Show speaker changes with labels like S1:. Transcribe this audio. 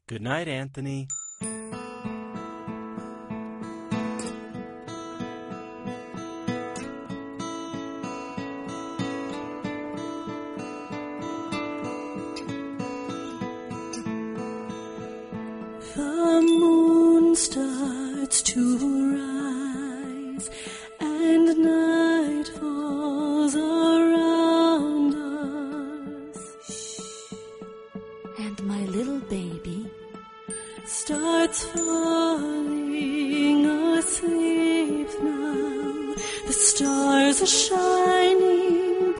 S1: Good night, Anthony.
S2: The moon starts to rise and night falls around us.
S3: And my little baby
S2: starts falling asleep now. The stars are shining